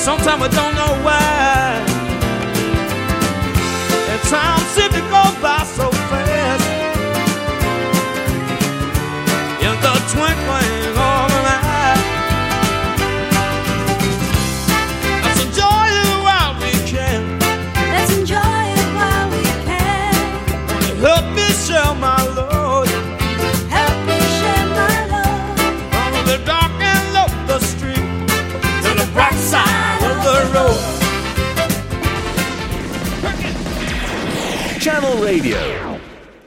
sometimes I don't know why. And time seems to go by so fast. In the twinkling of an eye. Let's enjoy it while we can. Let's enjoy it while we can. Help me share my load. Help me share my love. From the dark end of the street to the bright side of the road. Channel Radio.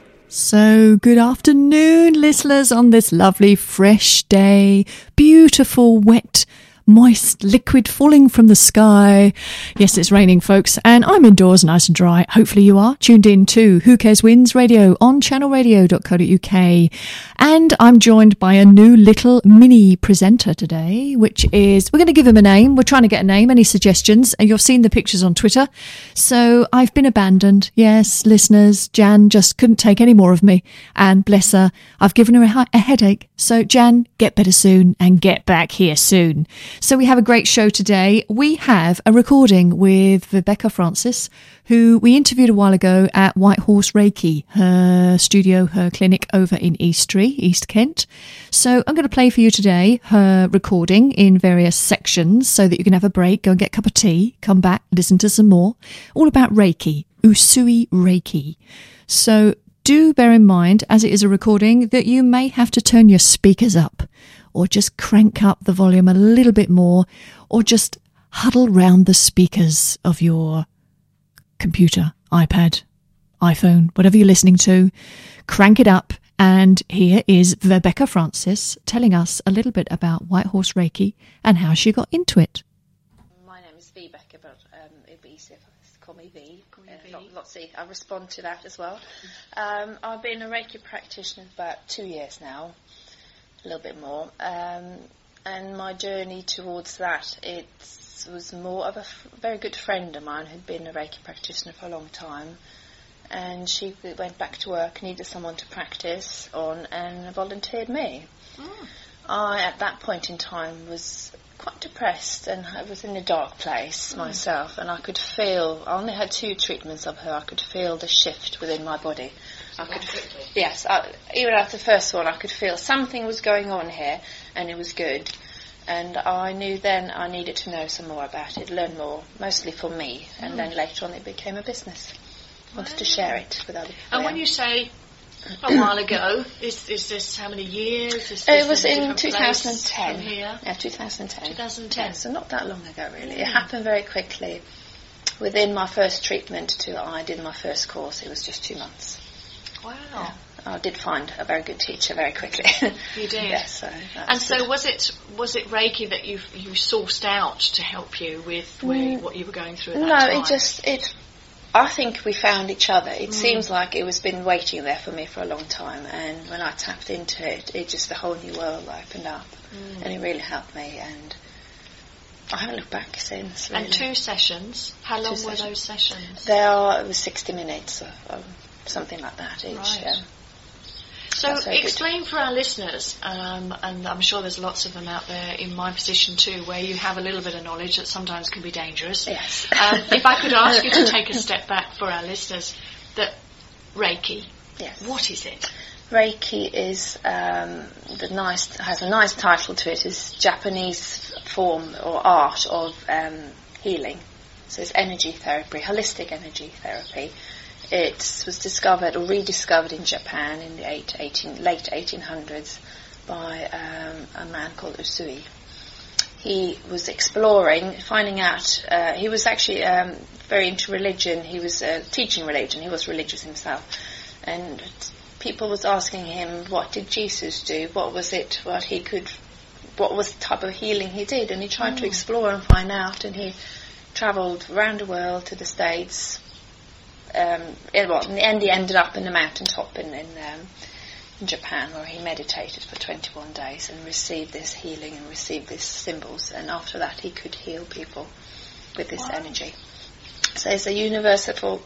So, good afternoon, listeners, on this lovely, fresh day. Beautiful, wet, moist liquid falling from the sky. Yes, it's raining, folks, and I'm indoors nice and dry. Hopefully you are tuned in to Who Cares Wins Radio on channelradio.co.uk. And I'm joined by a new little mini presenter today, which is, we're going to give him a name. We're trying to get a name. Any suggestions? And you've seen the pictures on Twitter. So I've been abandoned. Yes, listeners, Jan just couldn't take any more of me. And bless her, I've given her a headache. So Jan, get better soon and get back here soon. So we have a great show today. We have a recording with Rebecca Francis, who we interviewed a while ago at White Horse Reiki, her studio, her clinic over in Eastry, East Kent. So I'm going to play for you today her recording in various sections so that you can have a break, go and get a cup of tea, come back, listen to some more. All about Reiki, Usui Reiki. So do bear in mind, as it is a recording, that you may have to turn your speakers up, or just crank up the volume a little bit more, or just huddle round the speakers of your computer, iPad, iPhone, whatever you're listening to. Crank it up. And here is Rebecca Francis telling us a little bit about White Horse Reiki and how she got into it. My name is Rebecca, but it'd be easier if I call me V. Lots of, I respond to that as well. I've been a Reiki practitioner for about 2 years now. A little bit more, and my journey towards that, it was more of a very good friend of mine who'd been a Reiki practitioner for a long time, and she went back to work, needed someone to practice on, and volunteered me. I, at that point in time, was quite depressed, and I was in a dark place myself, and I could feel, I only had 2 treatments of her, I could feel the shift within my body. Yes, even after the first one, I could feel something was going on here, and it was good. And I knew then I needed to know some more about it, learn more, mostly for me. And then later on, it became a business. Wanted to share it with other people. And when you say a while ago, is this how many years? It was in 2010. From here? Yeah, 2010. 2010. Yeah, so not that long ago, really. It happened very quickly. Within my first treatment I did my first course, it was just 2 months. Wow. Yeah. I did find a very good teacher very quickly. You did? Yes. So was it Reiki that you sourced out to help you with what you were going through at that time? No, I think we found each other. It seems like it was been waiting there for me for a long time, and when I tapped into it, it just a whole new world opened up, and it really helped me, and I haven't looked back since. Really. And 2 sessions. How long were those sessions? It was 60 minutes, something like that each. Right. Yeah. So explain for our listeners, and I'm sure there's lots of them out there in my position too, where you have a little bit of knowledge that sometimes can be dangerous. Yes. If I could ask you to take a step back for our listeners, that Reiki, yes. What is it? Reiki is has a nice title to it. It's Japanese form or art of healing. So it's energy therapy, holistic energy therapy. It was discovered or rediscovered in Japan in the late 1800s by a man called Usui. He was exploring, finding out. He was actually very into religion. He was teaching religion. He was religious himself, and people was asking him, what did Jesus do? What was it? What was the type of healing he did? And he tried to explore and find out. And he travelled around the world to the States. In the end, he ended up in the mountaintop in Japan, where he meditated for 21 days and received this healing and received these symbols. And after that, he could heal people with this energy. So it's a universal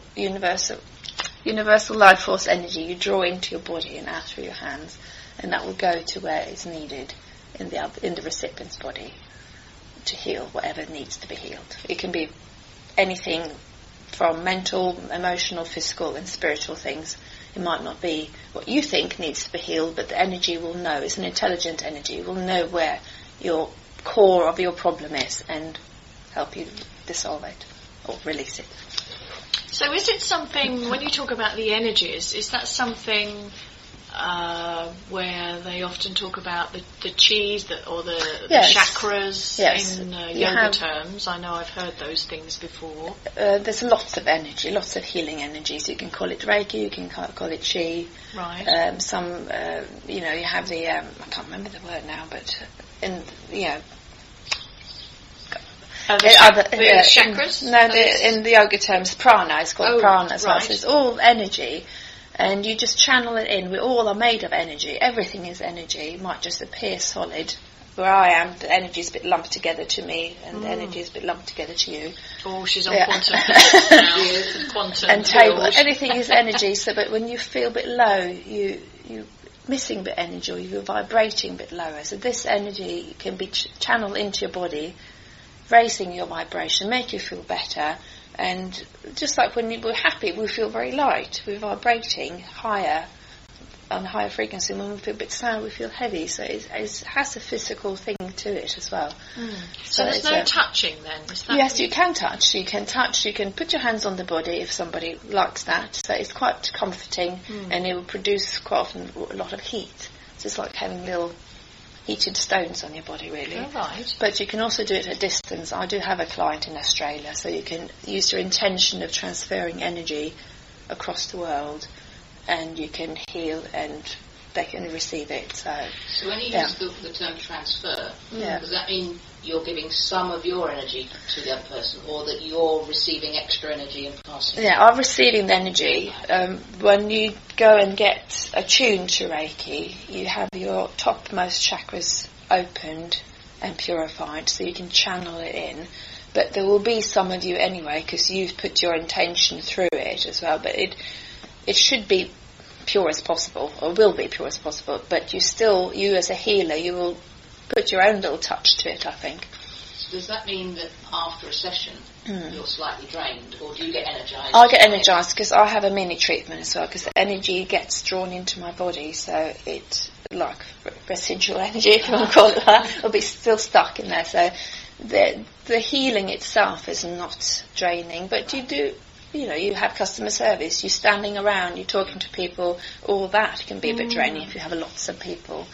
life force energy you draw into your body and out through your hands, and that will go to where it's needed in the recipient's body. to heal whatever needs to be healed. It can be anything from mental, emotional, physical and spiritual things. It might not be what you think needs to be healed, but the energy will know. It's an intelligent energy. It will know where your core of your problem is and help you dissolve it or release it. So is it something, when you talk about the energies, is that something where they often talk about the chis or the chakras in yoga terms? I know I've heard those things before. There's lots of energy, lots of healing energies. You can call it Reiki, you can call it chi. Right. You have the, I can't remember the word now, but the chakras? In the yoga terms, prana is called prana as well. So it's all energy, and you just channel it in. We all are made of energy. Everything is energy. It might just appear solid. Where I am, the energy is a bit lumped together to me, and the energy is a bit lumped together to you. Oh, she's on quantum now. Quantum and table. Anything is energy. So, but when you feel a bit low, you missing a bit energy, or you're vibrating a bit lower. So this energy can be channeled into your body, raising your vibration, make you feel better. And just like when we're happy, we feel very light. We're vibrating higher, on a higher frequency. When we feel a bit sad, we feel heavy. So it has a physical thing to it as well. So there's no touching then? Yes, you can touch. You can touch. You can put your hands on the body if somebody likes that. So it's quite comforting, and it will produce quite often a lot of heat. So it's like having little heated stones on your body, really. Oh, right. But you can also do it at a distance. I do have a client in Australia, so you can use your intention of transferring energy across the world, and you can heal and they can receive it. So when you use the term transfer, does that mean you're giving some of your energy to the other person, or that you're receiving extra energy and passing it? I'm receiving the energy. When you go and get attuned to Reiki, you have your topmost chakras opened and purified, so you can channel it in. But there will be some of you anyway, because you've put your intention through it as well. But it should be pure as possible, or will be pure as possible. But you as a healer, you will put your own little touch to it, I think. So does that mean that after a session you're slightly drained, or do you get energised? I get energised because I have a mini treatment as well, because the energy gets drawn into my body, so it's like residual energy, if you want to call it that, will be still stuck in there. So the healing itself is not draining, but you do. You have customer service, you're standing around, you're talking to people, all that can be a bit draining if you have lots of people.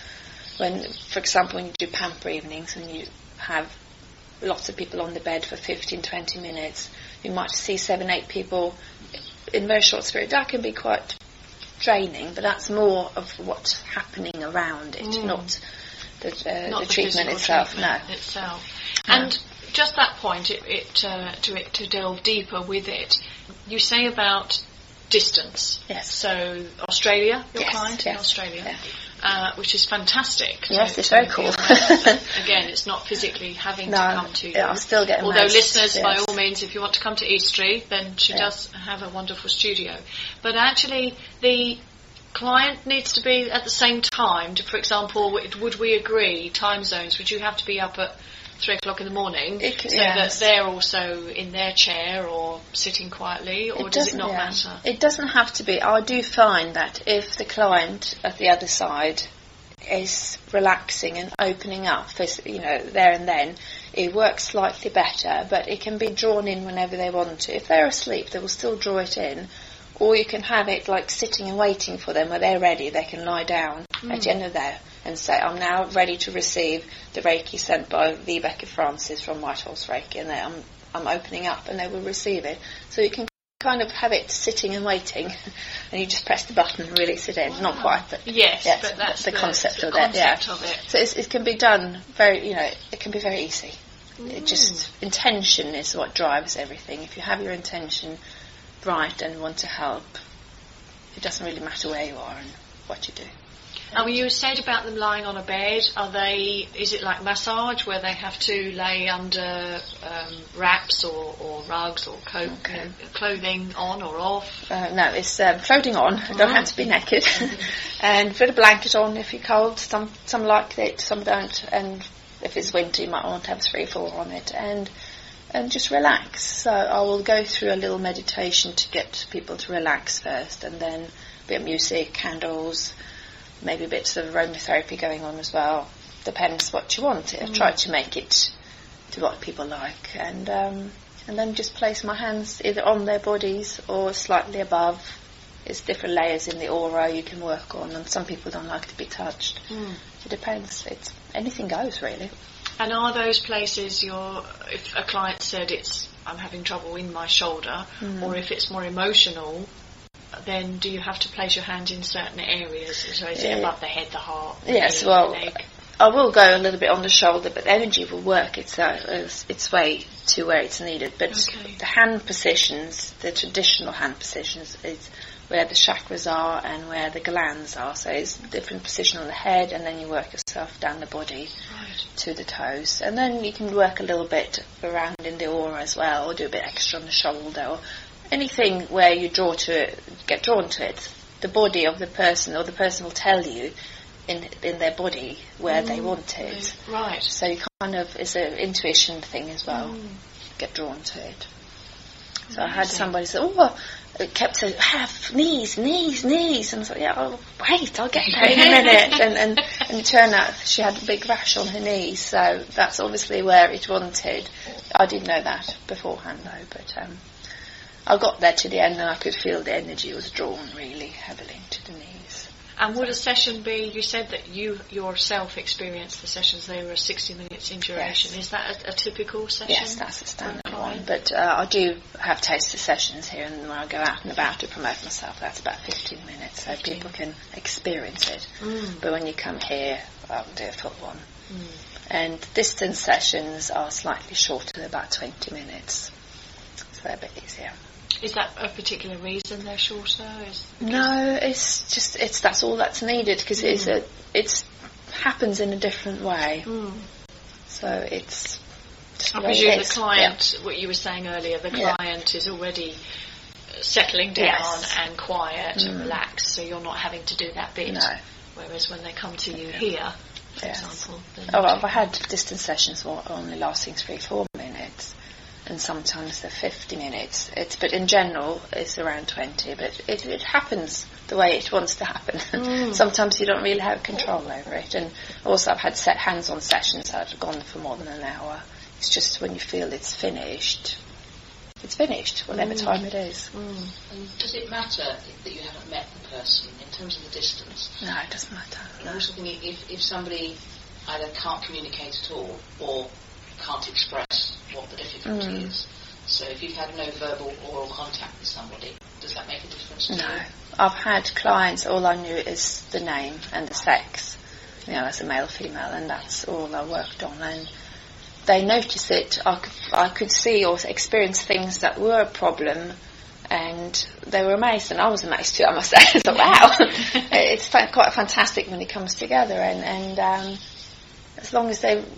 For example, when you do pamper evenings and you have lots of people on the bed for 15, 20 minutes, you might see 7, 8 people in a very short period. That can be quite draining, but that's more of what's happening around it, not the treatment itself. And just that point, to delve deeper with it, you say about distance. Yes. So Australia, your client in Australia, which is fantastic. Yes, it's very cool. Again, it's not physically having to come to you. I'm still getting Although listeners, by all means, if you want to come to Eastleigh, then she does have a wonderful studio. But actually, the client needs to be at the same time. For example, would we agree, time zones, would you have to be up at 3 o'clock in the morning that they're also in their chair or sitting quietly, or does it not matter? It doesn't have to be. I do find that if the client at the other side is relaxing and opening up, there and then, it works slightly better, but it can be drawn in whenever they want to. If they're asleep, they will still draw it in. Or you can have it like sitting and waiting for them. When they're ready, they can lie down at the end of there and say, I'm now ready to receive the Reiki sent by Vibeke Francis from White Horse Reiki, and I'm opening up, and they will receive it. So you can kind of have it sitting and waiting, and you just press the button and release it in. Not quite, but but that's the concept of it. So it can be done very, it can be very easy. It just, intention is what drives everything. If you have your intention right and want to help, it doesn't really matter where you are and what you do. And you said about them lying on a bed. Is it like massage where they have to lay under wraps or rugs or clothing on or off? No, it's clothing on. Don't have to be naked. And put a blanket on if you're cold. Some like it, some don't. And if it's winter, you might want to have 3 or 4 on it, and just relax. So I will go through a little meditation to get people to relax first, and then a bit of music, candles, maybe bits of aromatherapy going on as well. Depends what you want. I try to make it to what people like, and then just place my hands either on their bodies or slightly above. There's different layers in the aura you can work on, and some people don't like to be touched. It depends. It's anything goes, really. And are those places if a client said I'm having trouble in my shoulder, or if it's more emotional, then do you have to place your hand in certain areas? So is it above the head, the heart? Yes, the leg? I will go a little bit on the shoulder, but the energy will work its way to where it's needed. But the hand positions, the traditional hand positions, is where the chakras are and where the glands are. So it's a different position on the head, and then you work yourself down the body to the toes. And then you can work a little bit around in the aura as well, or do a bit extra on the shoulder, or anything where you get drawn to it. The body of the person, or the person will tell you in their body where they want it. Right. So you kind of, it's an intuition thing as well. Get drawn to it. So I had somebody say, it kept saying, have knees. And I was like, wait, I'll get there in a minute. and it turned out she had a big rash on her knees, so that's obviously where it wanted. I didn't know that beforehand though, but I got there to the end and I could feel the energy was drawn really heavily to the knees. And would a session be, you said that you yourself experienced the sessions, they were 60 minutes in duration. Yes. Is that a typical session? Yes, that's a standard one. But I do have taster sessions here, and when I go out and about to promote myself, that's about 15 minutes, so people can experience it. But when you come here, I'll do a full one. And distance sessions are slightly shorter, about 20 minutes. So they're a bit easier. Is that a particular reason they're shorter? No, it's just that's all that's needed, because it happens in a different way. So it's just I presume the client, what you were saying earlier, the client is already settling down and quiet and relaxed, so you're not having to do that bit. No. Whereas when they come to you here, for example. I've had distance sessions only lasting 3-4 minutes. And sometimes they're 50 minutes. But in general, it's around 20. But it happens the way it wants to happen. Sometimes you don't really have control over it. And also, I've had hands-on sessions that have gone for more than an hour. It's just when you feel it's finished, whatever time it is. And does it matter that you haven't met the person in terms of the distance? No, it doesn't matter. I'm also thinking if somebody either can't communicate at all or can't express what the difficulty is. So if you've had no verbal oral contact with somebody, does that make a difference to you? No. I've had clients, all I knew is the name and the sex, as a male, female, and that's all I worked on. And they notice it. I could see or experience things that were a problem, and they were amazed, and I was amazed too, I must say. I thought, wow, it's quite fantastic when it comes together, and as long as they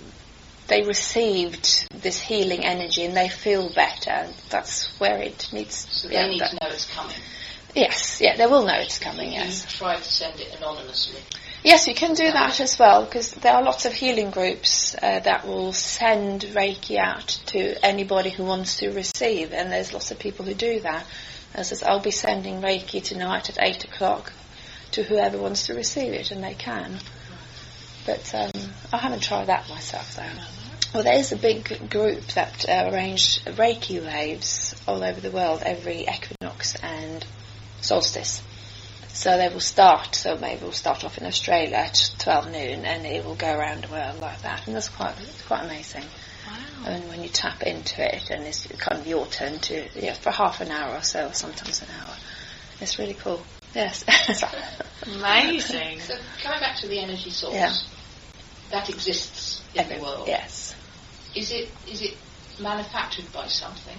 received this healing energy and they feel better, that's where it needs. So they need to know it's coming. Yes, they will know it's coming. Yes. You try to send it anonymously. Yes, you can do that as well, because there are lots of healing groups that will send Reiki out to anybody who wants to receive, and there's lots of people who do that. As I said, I'll be sending Reiki tonight at 8 o'clock to whoever wants to receive it, and they can. But I haven't tried that myself, though. Well, there is a big group that arrange Reiki waves all over the world every equinox and solstice. So they will start, so maybe we'll start off in Australia at 12 noon, and it will go around the world like that, and that's quite amazing. Wow. And when you tap into it, and it's kind of your turn to, for half an hour or so, or sometimes an hour. It's really cool. Yes. Amazing. So coming back to the energy source, that exists in the world. Yes. Is it manufactured by something?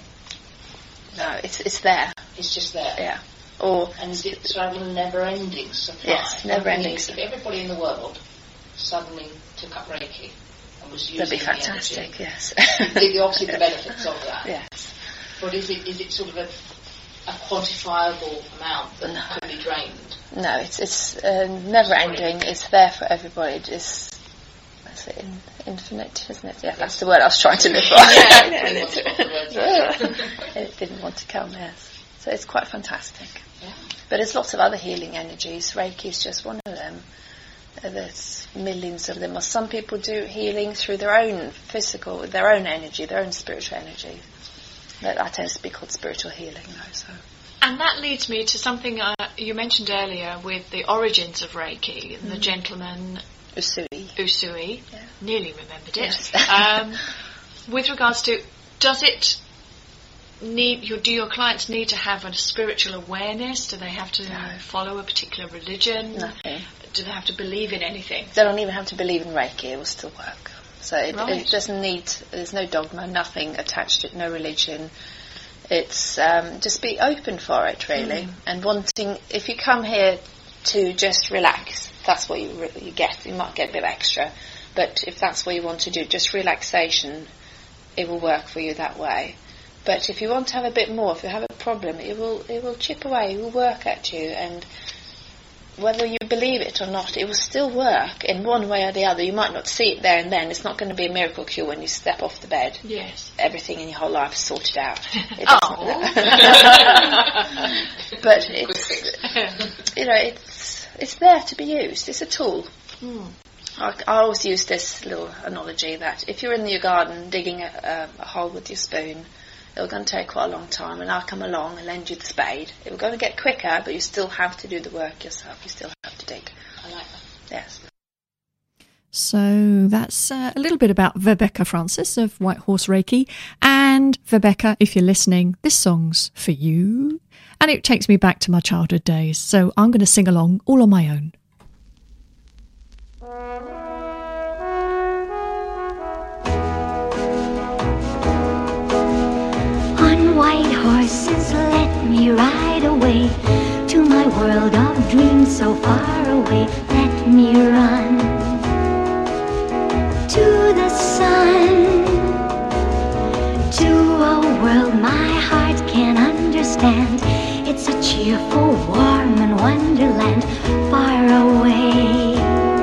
No, it's there. It's just there. Yeah. And is it sort of a never-ending supply? Yes, never-ending supply. If everybody in the world suddenly took up Reiki and was using that'd be the fantastic. energy, Yes. obviously the benefits of that. Yes. But is it sort of a quantifiable amount that could be drained? No, it's never-ending. It's there for everybody. It's what's it, infinite, isn't it? Yeah, that's the word I was trying to look for. It didn't want to come, yes. So it's quite fantastic. Yeah. But there's lots of other healing energies. Reiki is just one of them. There's millions of them. Or some people do healing through their own physical, their own energy, their own spiritual energy. That tends to be called spiritual healing, though. So. And that leads me to something you mentioned earlier with the origins of Reiki, the gentleman Usui. Yeah. Nearly remembered it. Yes. With regards to, do your clients need to have a spiritual awareness? Do they have to follow a particular religion? Nothing. Do they have to believe in anything? They don't even have to believe in Reiki, it will still work. So it doesn't need, there's no dogma, nothing attached to it, no religion. It's just be open for it, really. And wanting, if you come here to just relax, that's what you get. You might get a bit extra. But if that's what you want to do, just relaxation, it will work for you that way. But if you want to have a bit more, if you have a problem, it will chip away, it will work at you, and whether you believe it or not, it will still work in one way or the other. You might not see it there and then. It's not going to be a miracle cure when you step off the bed. Yes. everything in your whole life is sorted out. It But it's there to be used. It's a tool. I always use this little analogy that if you're in your garden digging a hole with your spoon, it's going to take quite a long time, and I'll come along and lend you the spade. It's going to get quicker, but you still have to do the work yourself. You still have to dig. I like that. Yes. So that's a little bit about Rebecca Francis of White Horse Reiki. And Rebecca, if you're listening, this song's for you. And it takes me back to my childhood days. So I'm going to sing along all on my own. White horses, let me ride away to my world of dreams so far away. Let me run to the sun, to a world my heart can understand. It's a cheerful, warm and wonderland far away.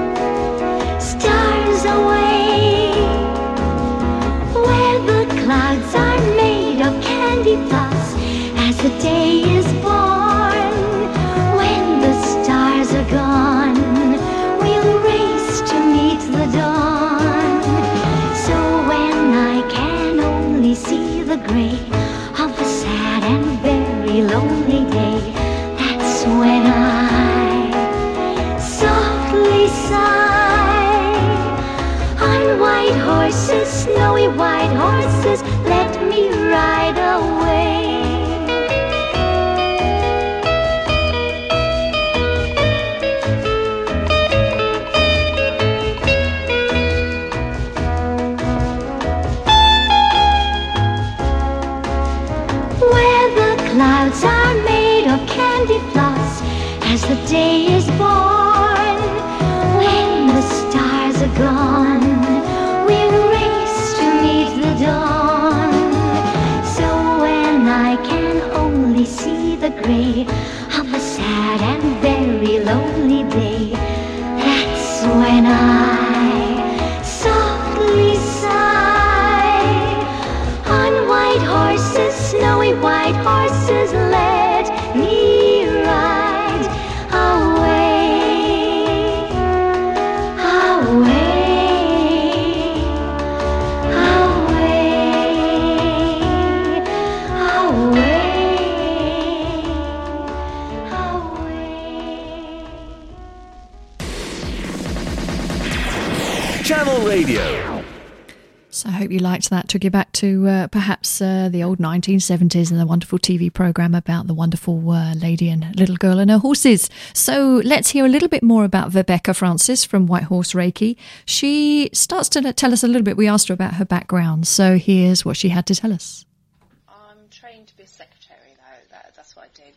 Stars away, where the clouds are made of candy floss, as the day is born. When the stars are gone, we'll race to meet the dawn. So when I can only see the gray of a sad and very lonely day, that's when I softly sigh. On white horses, snowy white horses, let me ride away. Where the clouds are made of candy floss, as the day is born. When the stars are gone, we'll race to meet the dawn. So when I can only see the gray of a sad and very lonely day, that's when I softly sigh. On white horses, snowy white horses, let me ride away, away, away. Channel Radio. So I hope you liked that. Took you back to perhaps the old 1970s and the wonderful TV programme about the wonderful lady and little girl and her horses. So let's hear a little bit more about Rebecca Francis from White Horse Reiki. She starts to tell us a little bit. We asked her about her background. So here's what she had to tell us. I'm trained to be a secretary, though. That's what I did.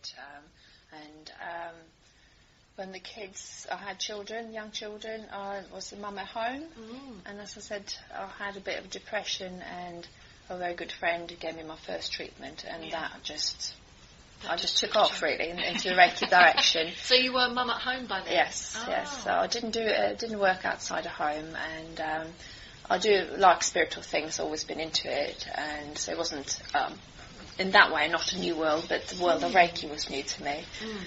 When the kids, I had children, young children, I was the mum at home. And as I said, I had a bit of depression, and a very good friend gave me my first treatment, and that just I just took off really into the Reiki direction. So you were mum at home by then? Yes, Oh. yes. So I didn't work outside of home, and I do like spiritual things. Always been into it, and so it wasn't in that way not a new world, but the world of Reiki was new to me.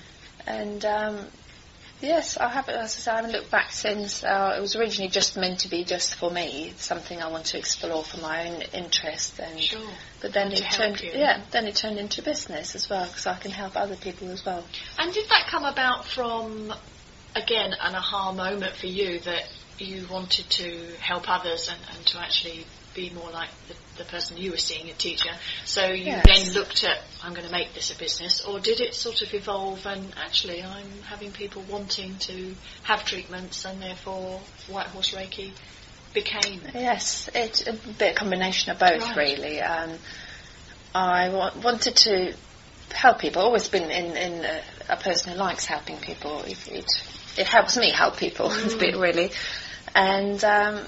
And yes, I haven't. As I say, I haven't looked back since. It was originally just meant to be just for me, something I want to explore for my own interest. And Sure. but then To it help turned, you. then it turned into business as well, because I can help other people as well. And did that come about from, again, an aha moment for you that you wanted to help others and to actually be more like the person you were seeing, a teacher? So you Yes. then looked at, I'm going to make this a business, or did it sort of evolve and actually I'm having people wanting to have treatments and therefore White Horse Reiki became? Yes, it's a bit of combination of both, Right. really. I wanted to help people. Always been in a person who likes helping people. It helps me help people a bit, really. And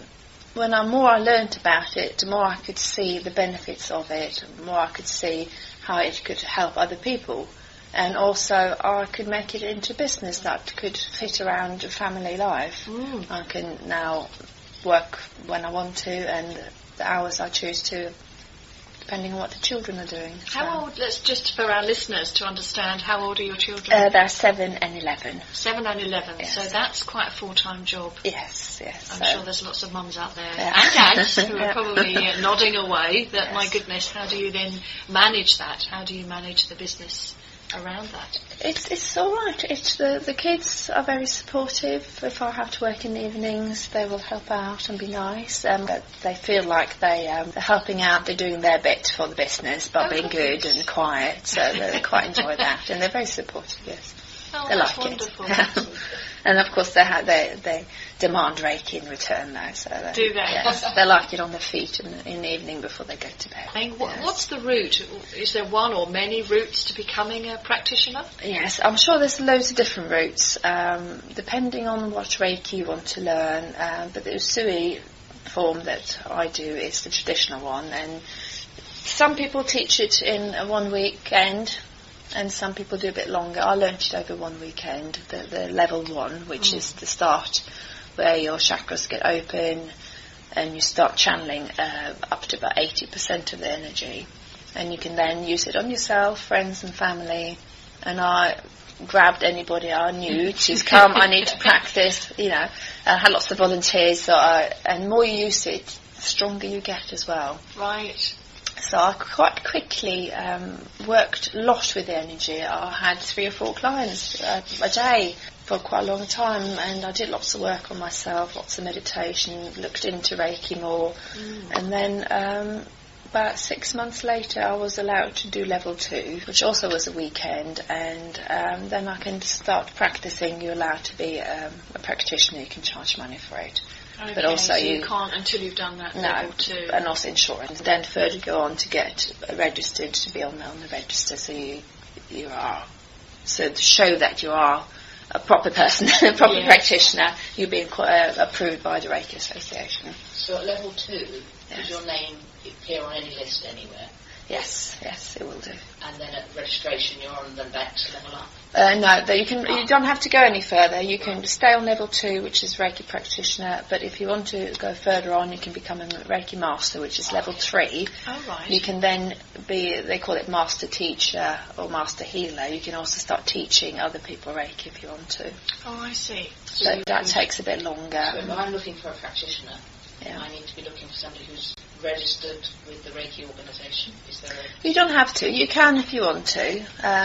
when I learnt about it, the more I could see the benefits of it, the more I could see how it could help other people. And also I could make it into business that could fit around a family life. I can now work when I want to and the hours I choose to, depending on what the children are doing. How old, let's just for our listeners to understand, how old are your children? They're 7 and 11. 7 and 11, Yes. so that's quite a full-time job. Yes. I'm sure there's lots of mums out there Yeah. and dads who are Yeah. probably nodding away that, Yes. my goodness, how do you then manage that? How do you manage the business around that? It's all right. The kids are very supportive. If I have to work in the evenings, they will help out and be nice. But they feel like they're helping out. They're doing their bit for the business by being good and quiet. So they quite enjoy that, and they're very supportive. Yes, Oh, they that's like wonderful. it. And of course, they demand Reiki in return now. So Do they? Yes, they like it on their feet in the evening before they go to bed. I mean, Yes. what's the route? Is there one or many routes to becoming a practitioner? Yes, I'm sure there's loads of different routes, depending on what Reiki you want to learn. But the Usui form that I do is the traditional one, and some people teach it in a 1 weekend, and some people do a bit longer. I learned it over 1 weekend, the level 1, which is the start, where your chakras get open, and you start channeling up to about 80% of the energy. And you can then use it on yourself, friends and family. And I grabbed anybody I knew to come. I need to practice, I had lots of volunteers. And the more you use it, the stronger you get as well. Right. So I quite quickly worked a lot with the energy. I had 3 or 4 clients a day for quite a long time, and I did lots of work on myself, lots of meditation, looked into Reiki more, and then about 6 months later I was allowed to do level 2, which also was a weekend, and then I can start practicing. You're allowed to be a practitioner, you can charge money for it. Okay, But also so you you can't until you've done that No, level 2. and also insurance. Then further go on to get registered, to be on the register, so you are, so to show that you are a proper person, a proper Yes. practitioner, you're being approved by the Reiki Association. So at level 2, Yes. does your name appear on any list anywhere? Yes, it will do. And then at registration you're on the next level up? No, you don't have to go any further. You can stay on level 2, which is Reiki practitioner, but if you want to go further on, you can become a Reiki master, which is level 3. Oh, right. You can then be, they call it master teacher or master healer. You can also start teaching other people Reiki if you want to. Oh, I see. So But you that can- takes a bit longer. So if I'm looking for a practitioner, Yeah. I need to be looking for somebody who's registered with the Reiki organisation. Is there a... You don't have to. You can if you want to.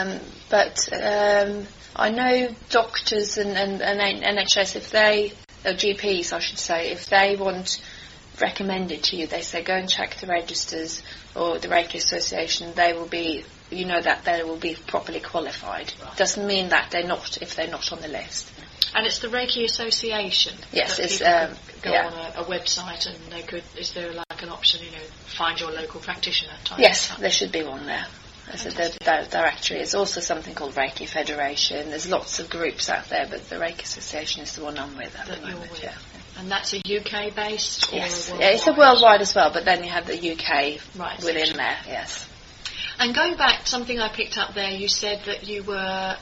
But I know doctors and NHS, if they, or GPs I should say, if they want recommended to you, they say go and check the registers or the Reiki Association, they will be, that they will be properly qualified. Right. Doesn't mean that they're not, if they're not on the list. And it's the Reiki Association. Yes, that it's, people could go yeah. on a website and they could. Is there like an option, find your local practitioner type? Yes, stuff? there should be one there. As the Fantastic. directory. There's also something called Reiki Federation. There's lots of groups out there, but the Reiki Association is the one I'm with at That the you're moment. with. Yeah. And that's a UK based or Yes, a yeah, it's a worldwide as well, but then you have the UK Right, within section. there. Yes. And going back, something I picked up there, you said that you were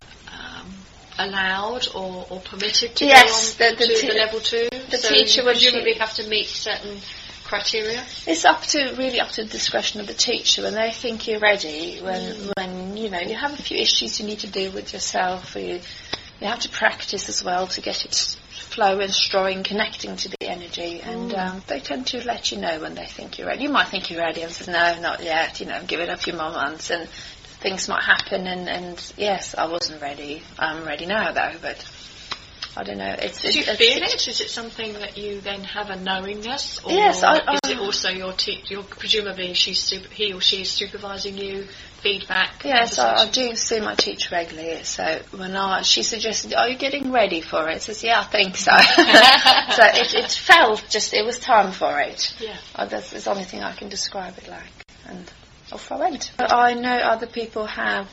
allowed or permitted to Yes, go on to the level 2. The so teacher you would presumably have to meet certain criteria. It's really up to the discretion of the teacher. When they think you're ready, when you know you have a few issues you need to deal with yourself, or you have to practice as well to get it flowing, strong, connecting to the energy, and they tend to let you know when they think you're ready. You might think you're ready and say, no, not yet, give it a few more months, and things might happen, and yes, I wasn't ready. I'm ready now, though, but I don't know. Do you feel it? Is it something that you then have a knowingness? Or yes. Is it also your presumably he or she is supervising you, feedback? Yes, I do see my teacher regularly. So when she suggested, "Are you getting ready for it?" I says, "Yeah, I think so." So it felt it was time for it. Yeah. That's the only thing I can describe it like. And off I went. I know other people have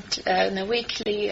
weekly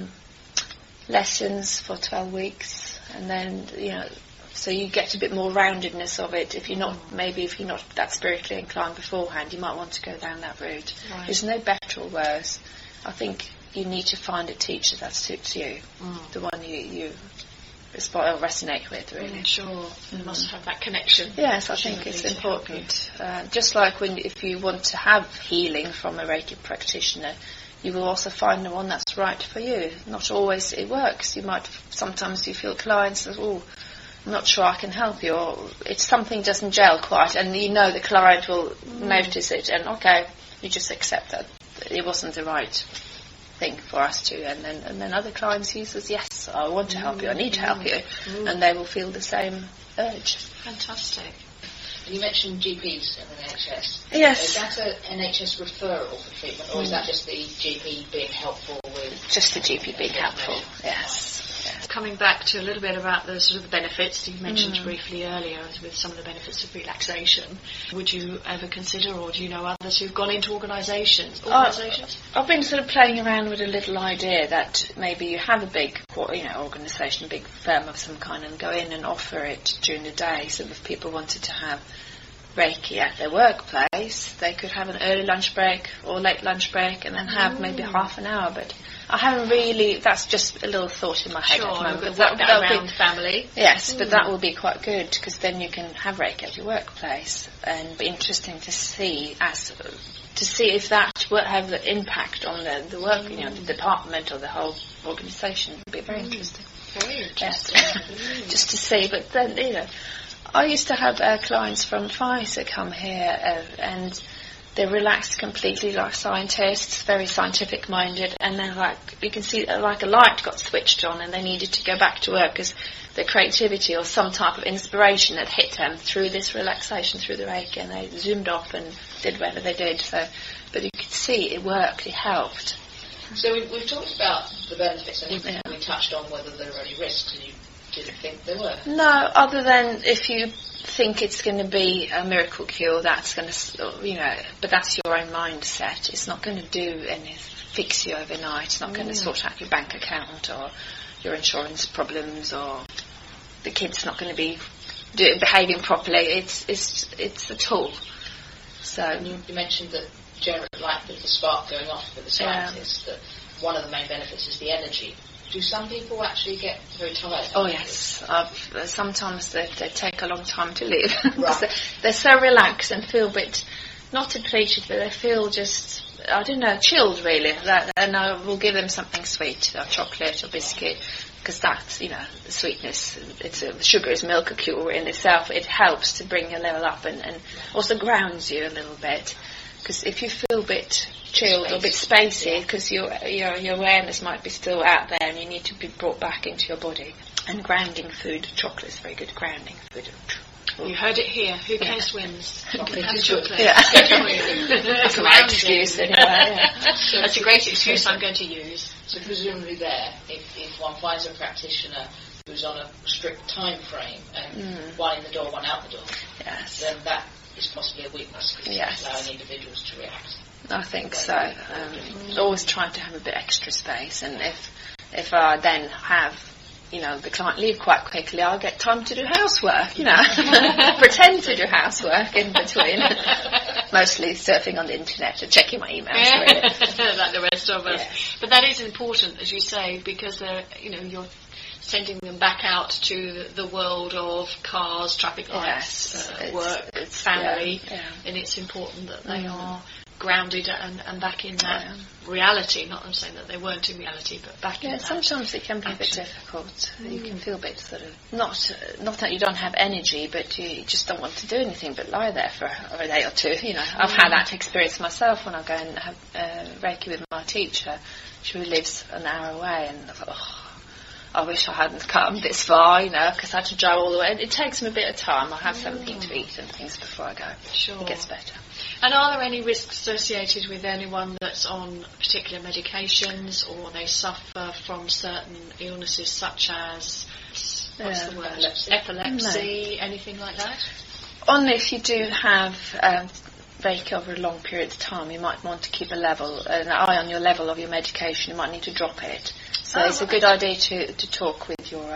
lessons for 12 weeks, and then so you get a bit more roundedness of it. If you're not that spiritually inclined beforehand, you might want to go down that route. Right. There's no better or worse. I think you need to find a teacher that suits you, the one you resonate with, really. Sure, you must have that connection. Yes, I think it's important. Just like if you want to have healing from a Reiki practitioner, you will also find the one that's right for you. Not always it works. Sometimes you feel clients say, "Oh, I'm not sure I can help you," or it's something doesn't gel quite, and the client will notice it, and okay, you just accept that it wasn't the right thing for us to, and then other clients use as, "Yes, I want to help you, I need to help you," and they will feel the same urge. Fantastic. You mentioned GPs in the NHS. Yes. Is that an NHS referral for treatment, or is that just the GP being helpful with... Just the GP being helpful, yes. Coming back to a little bit about the sort of the benefits you mentioned briefly earlier, with some of the benefits of relaxation, would you ever consider, or do you know others who've gone into organisations? I've been sort of playing around with a little idea that maybe you have a big organisation, a big firm of some kind, and go in and offer it during the day. So if people wanted to have Reiki at their workplace, they could have an early lunch break or late lunch break, and then have maybe half an hour. But I haven't really. That's just a little thought in my head at the moment. But that around family. Yes, but that will be quite good, because then you can have Reiki at your workplace, and be interesting to see if that will have an impact on the work, the department or the whole organisation. It'll be very interesting. Very interesting. Yes. Just to see, but then I used to have clients from Pfizer come here, and they're relaxed completely, like scientists, very scientific minded, and then you can see like a light got switched on, and they needed to go back to work because their creativity or some type of inspiration had hit them through this relaxation, through the Reiki, and they zoomed off and did whatever they did. So, but you could see it worked, it helped. So we've talked about the benefits, and we touched on whether there were any risks, and you didn't think there were. No, other than if you think it's going to be a miracle cure, that's going to, but that's your own mindset. It's not going to do anything, fix you overnight. It's not going to sort out your bank account or your insurance problems, or the kid's not going to be behaving properly. It's a tool. So you mentioned that generally, like with the spark going off for the scientists, that one of the main benefits is the energy. Do some people actually get very tired? Oh yes, sometimes they take a long time to leave. Right. They're so relaxed and feel a bit, not depleted, but they feel just, I don't know, chilled really. And I will give them something sweet, or chocolate or biscuit, because that's, the sweetness, sugar is milk, a cure in itself. It helps to bring your level up and also grounds you a little bit. Because if you feel a bit chilled or a bit spacey, because your awareness might be still out there, and you need to be brought back into your body. And grounding food, chocolate is very good grounding food. You heard it here. Who cares wins? Chocolate. Yeah. That's my excuse anyway. Yeah. That's a great excuse I'm going to use. So presumably there, if one finds a practitioner who's on a strict time frame, and one in the door, one out the door, yes, then that is possibly a weakness, because yes, it's allowing individuals to react. I think so. Always trying to have a bit extra space, and if I then have the client leave quite quickly, I'll get time to do housework, pretend to do housework in between. Mostly surfing on the internet and checking my emails, really. Like the rest of us. Yeah. But that is important, as you say, because they're, you're sending them back out to the world of cars, traffic lights, work, family, and it's important that they are grounded and back in that reality. Not I'm saying that they weren't in reality, but back in that. Sometimes it can be a bit difficult. You can feel a bit sort of not that you don't have energy, but you just don't want to do anything but lie there for a day or two. I've had that experience myself when I go and have Reiki with my teacher. She lives an hour away, and I thought, I wish I hadn't come this far, because I had to drive all the way. It takes me a bit of time. I have something to eat and things before I go. Sure. It gets better. And are there any risks associated with anyone that's on particular medications, or they suffer from certain illnesses such as, what's the word? Epilepsy, anything like that? Only if you do have Reiki over a long period of time, you might want to keep an eye on your level of your medication. You might need to drop it. So it's a good idea to talk with your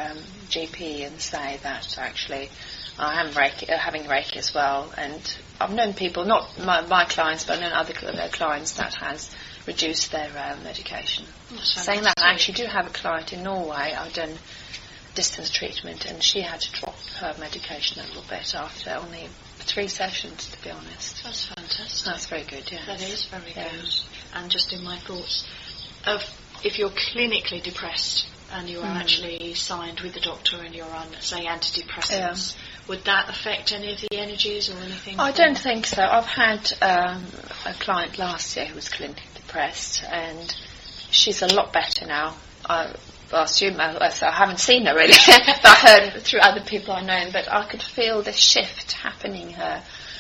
GP and say that actually I am having Reiki as well. And I've known people, not my clients, but I've known other clients that has reduced their medication. Saying that, I actually do have a client in Norway. I've done distance treatment, and she had to drop her medication a little bit after only 3 sessions, to be honest. That's fantastic. That's very good, yeah. That is very good. And just in my thoughts of if you're clinically depressed and you're actually signed with the doctor and you're on, say, antidepressants, would that affect any of the energies or anything? I don't think so. I've had a client last year who was clinically depressed, and she's a lot better now. I assume, I haven't seen her really, but I heard through other people I know, but I could feel the shift happening in her.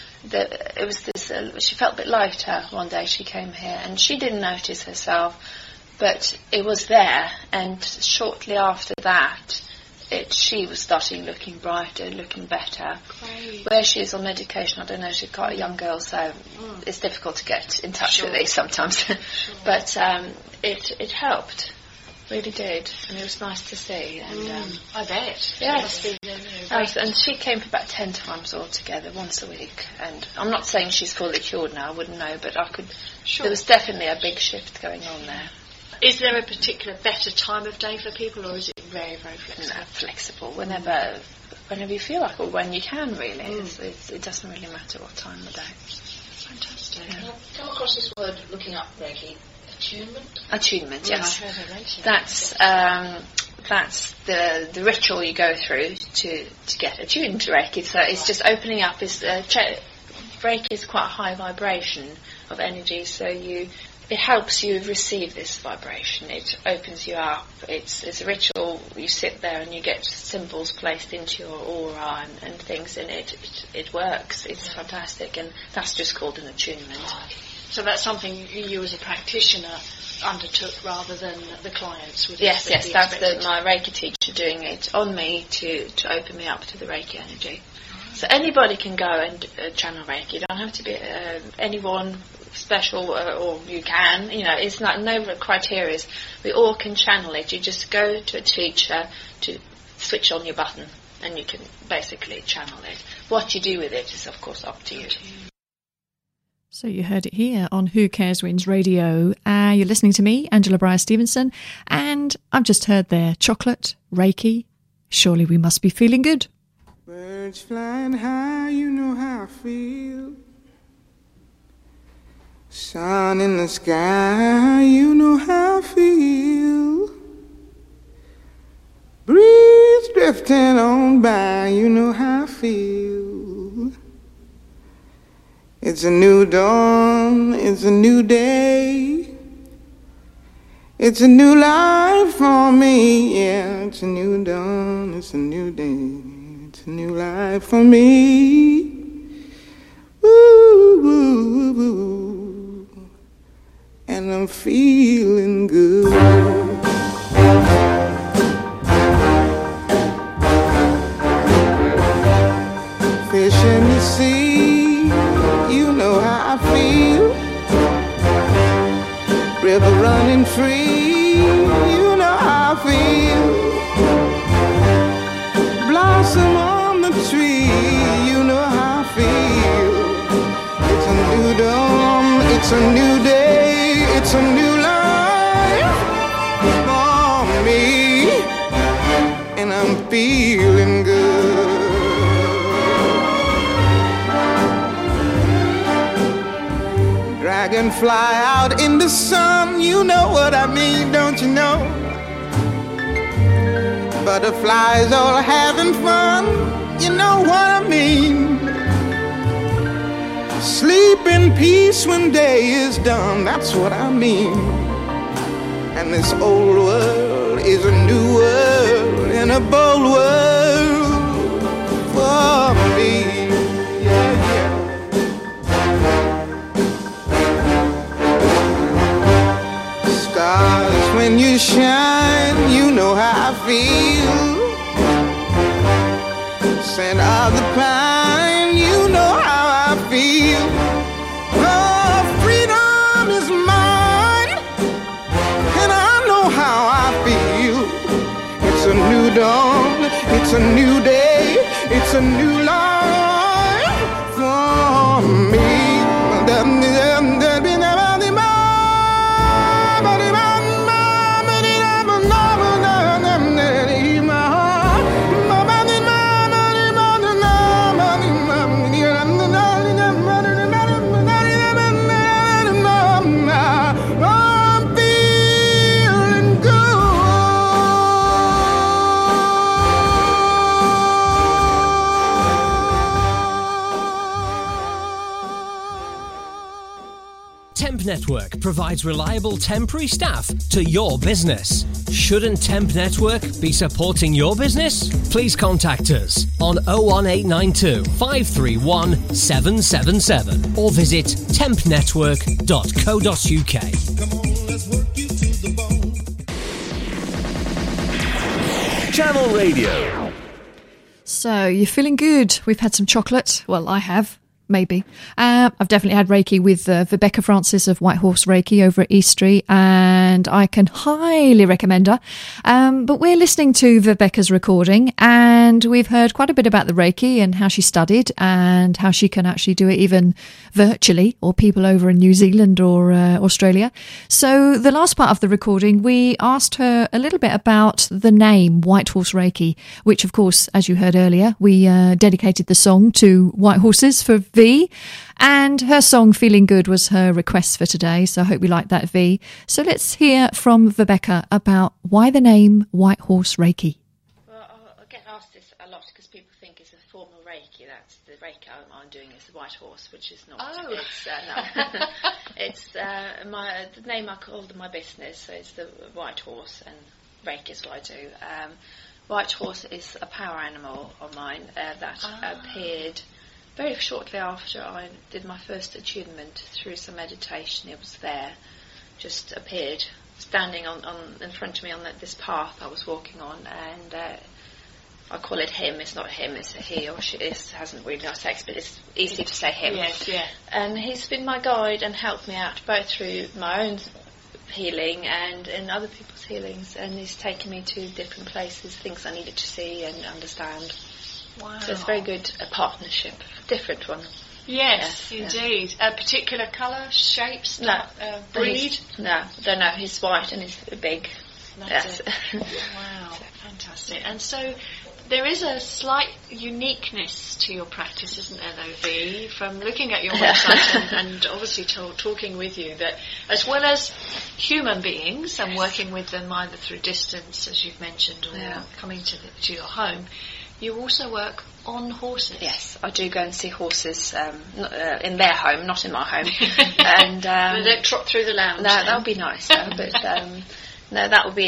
It was this. She felt a bit lighter one day. She came here, and she didn't notice herself, but it was there. And shortly after that, she was starting looking brighter, looking better. Great. Where she is on medication, I don't know. She's quite a young girl, so it's difficult to get in touch with these sometimes. But it helped. Really did, and it was nice to see. And I bet. Yes. It must be, And she came for about 10 times altogether, once a week. And I'm not saying she's fully cured now, I wouldn't know, but I could. Sure. There was definitely a big shift going on there. Is there a particular better time of day for people, or is it very, very flexible? No, flexible, whenever you feel like, or when you can, really. It doesn't really matter what time of day. Fantastic. Yeah. I've come across this word looking up Reiki. Attunement, yes. I heard it. That's the ritual you go through to get attuned to Reiki. So it's just opening up. Reiki is quite a high vibration of energy, so it helps you receive this vibration. It opens you up. It's a ritual. You sit there and you get symbols placed into your aura and things, and it works. It's fantastic, and that's just called an attunement. So that's something you as a practitioner undertook rather than the clients? Yes, that's my Reiki teacher doing it on me to open me up to the Reiki energy. So anybody can go and channel Reiki. You don't have to be anyone special, or you can. It's not no criteria. We all can channel it. You just go to a teacher to switch on your button, and you can basically channel it. What you do with it is, of course, up to you. So you heard it here on Who Cares Wins Radio. You're listening to me, Angela Bryce-Stevenson, and I've just heard there chocolate, Reiki. Surely we must be feeling good. Birds flying high, you know how I feel. Sun in the sky, you know how I feel. Breeze drifting on by, you know how I feel. It's a new dawn, it's a new day. It's a new life for me, yeah. It's a new dawn, it's a new day. It's a new life for me. Woo, woo, woo. And I'm feeling good. Fish in the sea, you know how I feel. River running free, you know how I feel. blossom on the tree, you know how I feel. It's a new dawn, it's a new day, it's a new life for me, and I'm feeling good. Dragonfly out in the sun, you know what I mean, don't you know? Butterflies all having fun, you know what I mean. Sleep in peace when day is done, that's what I mean. And this old world is a new world and a bold world for me. Yeah, yeah. Stars, when you shine, you know how I feel. Scent of the pine, you know how I feel. Oh, freedom is mine, and I know how I feel. It's a new dawn, it's a new day, it's a new life for me. Temp Network provides reliable temporary staff to your business. Shouldn't Temp Network be supporting your business? Please contact us on 01892 531 777 or visit tempnetwork.co.uk. Come on, let's work you to the bone. Channel Radio. So, you're feeling good. We've had some chocolate. Well, I have. Maybe. I've definitely had Reiki with Rebecca Francis of White Horse Reiki over at Eastry, and I can highly recommend her. But we're listening to Rebecca's recording, and we've heard quite a bit about the Reiki and how she studied and how she can actually do it even virtually, or people over in New Zealand or Australia. So the last part of the recording, we asked her a little bit about the name White Horse Reiki, which of course, as you heard earlier, we dedicated the song to white horses for V, and her song Feeling Good was her request for today, so I hope you like that, V. So let's hear from Rebecca about why the name White Horse Reiki. Well, I get asked this a lot because people think it's a form of Reiki. That's the Reiki I'm doing is the White Horse, which is not. Oh. It's no. It's the name I called my business, so it's the White Horse, and Reiki is what I do. White Horse is a power animal of mine that appeared very shortly after I did my first attunement through some meditation. It was there, just appeared, standing in front of me on this path I was walking on, and I call it him. It's not him, it's a he or she. It hasn't really nice sex, but it's easy to say him. Yes, yeah. And he's been my guide and helped me out both through my own healing and in other people's healings, and he's taken me to different places, things I needed to see and understand. Wow. So it's very good, a partnership, different one. Yes, Yeah, indeed. A particular colour, shape, breed? No, don't know. He's white and he's big. That's it. Wow, fantastic. And so there is a slight uniqueness to your practice, isn't there, though, V? From looking at your website and obviously talking with you, that as well as human beings and working with them either through distance, as you've mentioned, or coming to your home, you also work on horses. Yes, I do go and see horses in their home, not in my home. And they don't trot through the lounge. No, that would be nice. Though, but no, that would be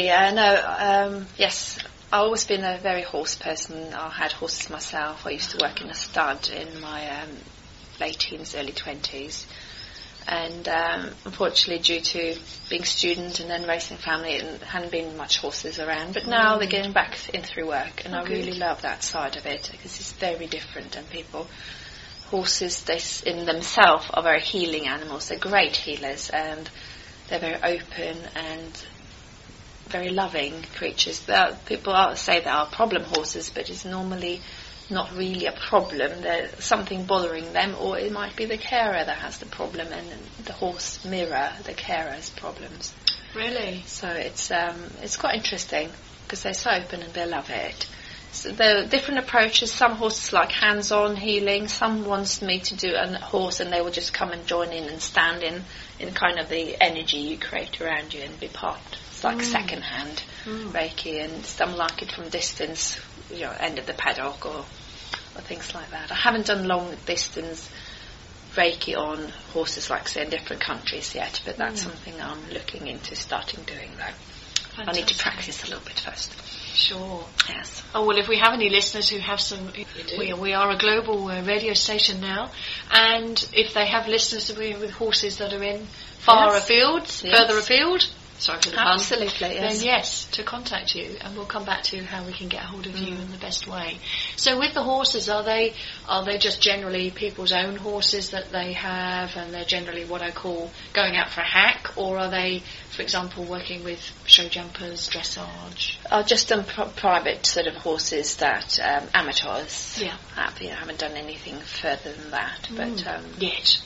yes. I've always been a very horse person. I had horses myself. I used to work in a stud in my late teens, early 20s. And unfortunately, due to being a student and then raising a family, it hadn't been much horses around. But now they're getting back in through work, and I really love that side of it because it's very different than people. Horses, they in themselves are very healing animals. They're great healers, and they're very open and very loving creatures. People say they are problem horses, but it's normally not really a problem. There's something bothering them, or it might be the carer that has the problem, and the horse mirror the carer's problems. Really? So it's quite interesting because they're so open and they love it. So there are different approaches. Some horses like hands-on healing. Some wants me to do a horse and they will just come and join in and stand in kind of the energy you create around you and be part. It's like second-hand Reiki, and some like it from distance, end of the paddock or things like that. I haven't done long distance Reiki on horses, like say in different countries yet, but that's something I'm looking into starting doing though. Fantastic. I need to practice a little bit first. Sure. Yes. Oh, well, if we have any listeners who have some... We are a global radio station now, and if they have listeners with horses that are in far afield, further afield, sorry for the pun. Absolutely, yes. Then yes, to contact you, and we'll come back to how we can get hold of you in the best way. So with the horses, are they just generally people's own horses that they have, and they're generally what I call going out for a hack, or are they, for example, working with show jumpers, dressage? Just on private sort of horses that amateurs have. I haven't done anything further than that, but Yet.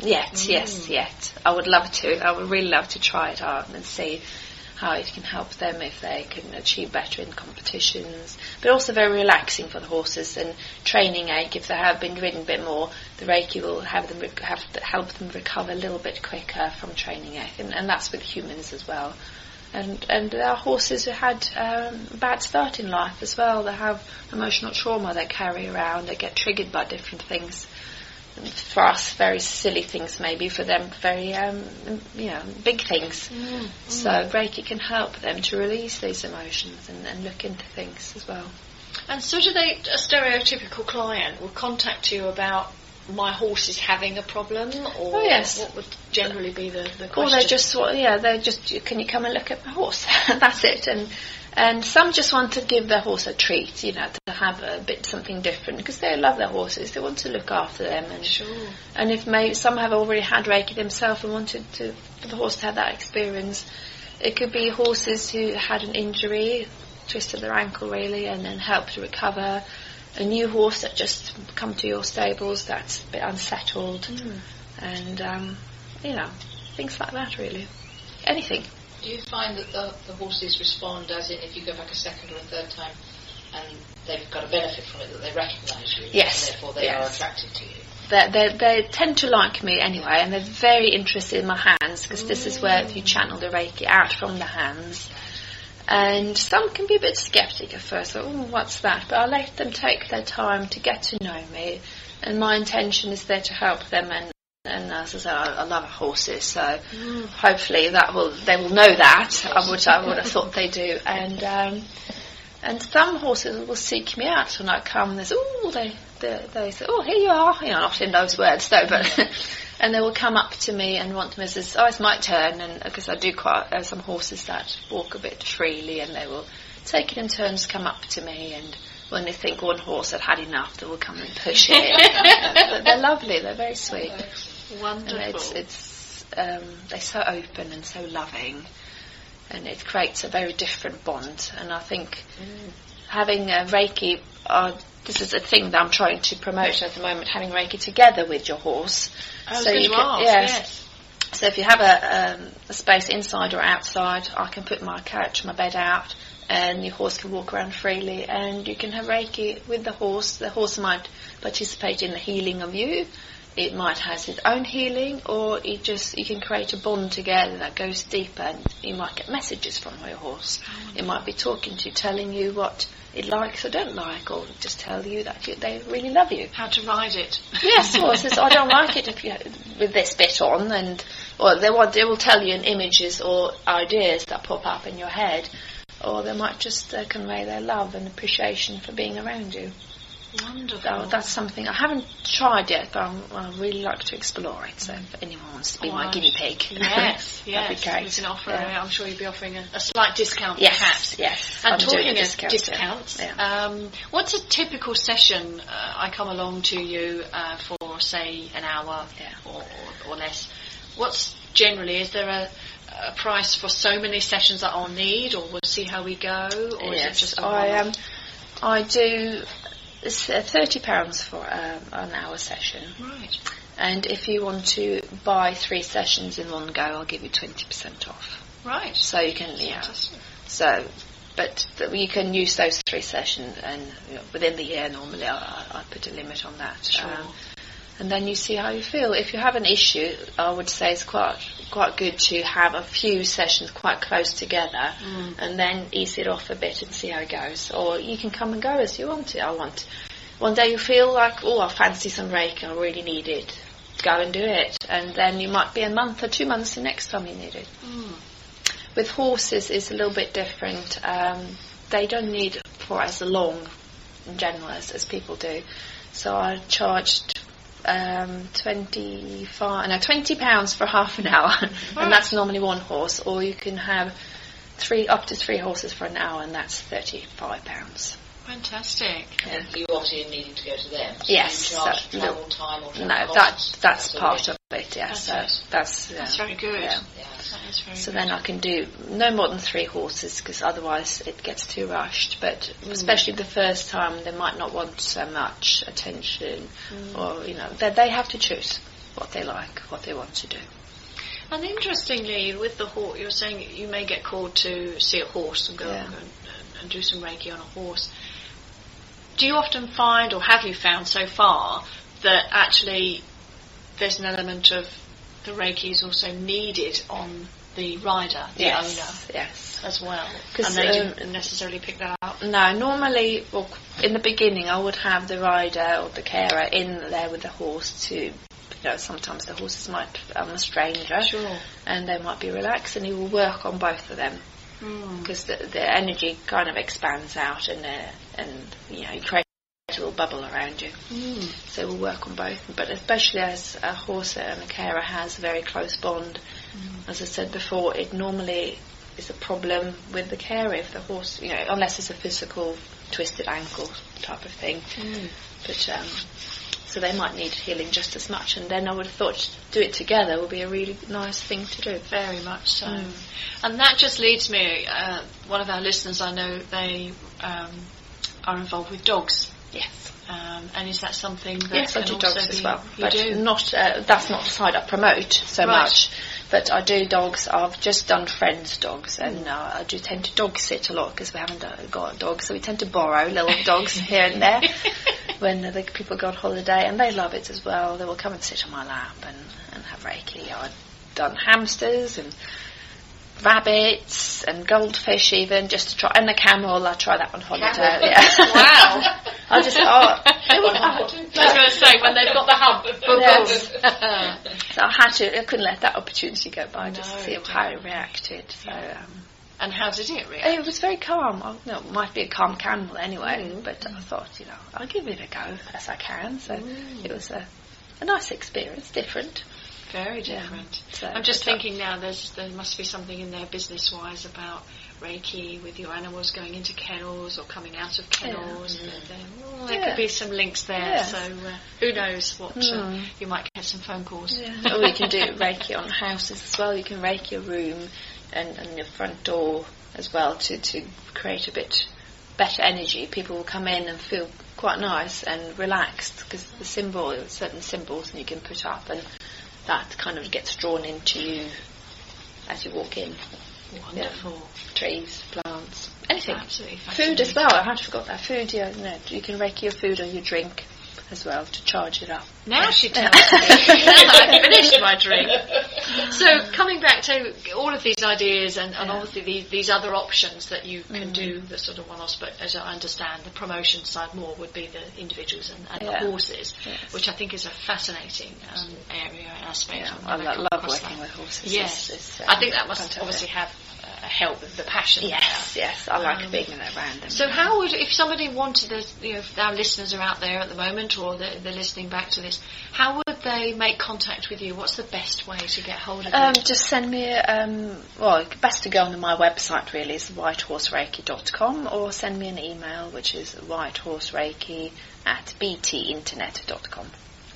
Yet. I would love to. I would really love to try it out and see how it can help them if they can achieve better in competitions. But also very relaxing for the horses, and training ache. If they have been ridden a bit more, the Reiki will help them recover a little bit quicker from training ache, and that's with humans as well. And there are horses who had a bad start in life as well. They have emotional trauma they carry around. They get triggered by different things. For us, very silly things maybe. For them, very big things. So Reiki can help them to release these emotions and look into things as well. And so a stereotypical client will contact you about my horse is having a problem, or what would generally be the question? Or they're just, can you come and look at my horse? That's it. And some just want to give their horse a treat, to have a bit something different, because they love their horses. They want to look after them, and if maybe some have already had Reiki themselves and wanted for the horse to have that experience. It could be horses who had an injury, twisted their ankle really, and then help to recover. A new horse that just come to your stables that's a bit unsettled, and things like that really. Anything. Do you find that the horses respond, as in if you go back a second or a third time and they've got a benefit from it, that they recognise you, yes, and therefore they are attracted to you? They tend to like me anyway, and they're very interested in my hands, because this is where you channel the Reiki out from the hands. And some can be a bit sceptic at first, like, what's that? But I let them take their time to get to know me, and my intention is there to help them. And as I said, I love horses, so hopefully they will know that. I would have thought they do. And some horses will seek me out when I come. They say, they say, oh, here you are. Not in those words though, but. And they will come up to me and want me to say, oh, it's my turn, and because I do quite some horses that walk a bit freely, and they will take it in turns, come up to me, and when they think one horse had enough, they will come and push it. They're lovely. They're very sweet. Wonderful. And it's they're so open and so loving, and it creates a very different bond. And I think having Reiki, this is a thing that I'm trying to promote at the moment, having Reiki together with your horse. So you can, yes. So if you have a space inside or outside, I can put my couch, my bed out, and your horse can walk around freely, and you can have Reiki with the horse. The horse might participate in the healing of you. It might have its own healing, or you can create a bond together that goes deeper, and you might get messages from your horse. It might be talking to you, telling you what it likes or don't like, or just tell you that they really love you. How to ride it. Yes, or says, I don't like it if you with this bit on, or they will tell you in images or ideas that pop up in your head, or they might just convey their love and appreciation for being around you. Wonderful. So that's something I haven't tried yet, but I really like to explore it. So if anyone wants to be my guinea pig, yes, that'd be great. We can offer. I'm sure you'll be offering a slight discount, yes, perhaps. Yes. And talking of discounts, what's a typical session? I come along to you for say an hour or less. What's generally, is there a price for so many sessions that I'll need, or we'll see how we go, or is it just a one-off? I do. It's £30 for an hour session. Right. And if you want to buy 3 sessions in one go, I'll give you 20% off. Right. So you can, So, but you can use those 3 sessions, and within the year normally I put a limit on that. Sure. And then you see how you feel. If you have an issue, I would say it's quite good to have a few sessions quite close together, and then ease it off a bit and see how it goes. Or you can come and go as you want it. One day you feel like, I fancy some Reiki, I really need it. Go and do it. And then you might be a month or 2 months the next time you need it. With horses, it's a little bit different. They don't need for as long, in general, as people do. So I charged £20 for half an hour, and that's normally one horse. Or you can have up to 3 horses for an hour, and that's £35. Fantastic. And you obviously needing to go to them. So Yes. you charge travel time or travel No, costs? that's all part in. of it. Yeah. That's That's very good. Yeah. That is very So good. then I can do no more than 3 horses, because otherwise it gets too rushed. But especially the first time, they might not want so much attention, or they have to choose what they like, what they want to do. And interestingly, with the horse, you're saying you may get called to see a horse and go and do some Reiki on a horse. Do you often find, or have you found so far, that actually there's an element of the Reiki is also needed on the rider, the owner, Yes. as well? 'Cause, And they didn't necessarily pick that up? No, normally, in the beginning, I would have the rider or the carer in there with the horse to, sometimes the horses might a stranger, Sure. and they might be relaxed, and he will work on both of them, because the energy kind of expands out, and you create a little bubble around you. So we'll work on both, but especially as a horse and a carer has a very close bond. As I said before, it normally is a problem with the carer if the horse, unless it's a physical twisted ankle type of thing. But so they might need healing just as much, and then I would have thought do it together would be a really nice thing to do. Very much so. And that just leads me, one of our listeners, I know they are involved with dogs. Yes. And is that something that Yes, I can do also dogs be, as well, you but do? not. That's not the side I promote so Right. much. But I do dogs. I've just done friends' dogs, and I do tend to dog sit a lot because we haven't got a dog, so we tend to borrow little dogs here and there when the people go on holiday, and they love it as well. They will come and sit on my lap and have Reiki. I've done hamsters and rabbits and goldfish even, just to try, and the camel. I try that on holiday. Camel? Yeah. Wow. I just I was going to say, when they've got the hump. So I couldn't let that opportunity go by, just to see how it reacted. So, And how did it react? it was very calm. It might be a calm camel anyway, but I thought, I'll give it a go as I can. So it was a nice experience, different. Very different. So I'm just thinking now there must be something in there business-wise about Reiki with your animals going into kennels or coming out of kennels. There could be some links there. Yeah. So who knows what you might get some phone calls. Yeah. Or you can do Reiki on houses as well. You can Reiki your room and your front door as well to create a bit better energy. People will come in and feel quite nice and relaxed because certain symbols you can put up, and that kind of gets drawn into you as you walk in. Wonderful. Yeah. Trees, plants, anything. Absolutely Food as well. I had forgot that. Food, you can Reiki your food or your drink as well to charge it up. Now she tells me. I've finished my drink. So coming back to all of these ideas and obviously these other options that you can do, the sort of one-offs, but as I understand, the promotion side more would be the individuals and the horses, which I think is a fascinating area and aspect. Yeah, I've never I come love across working that. with horses. Yes, It's, I think that must fantastic. obviously have help with the passion. Yes, I like being around them. So how would, if somebody wanted this, if our listeners are out there at the moment or they're listening back to this, how would they make contact with you? What's the best way to get hold of you? Just send me, best to go on my website really is whitehorsereiki.com, or send me an email which is whitehorsereiki@btinternet.com.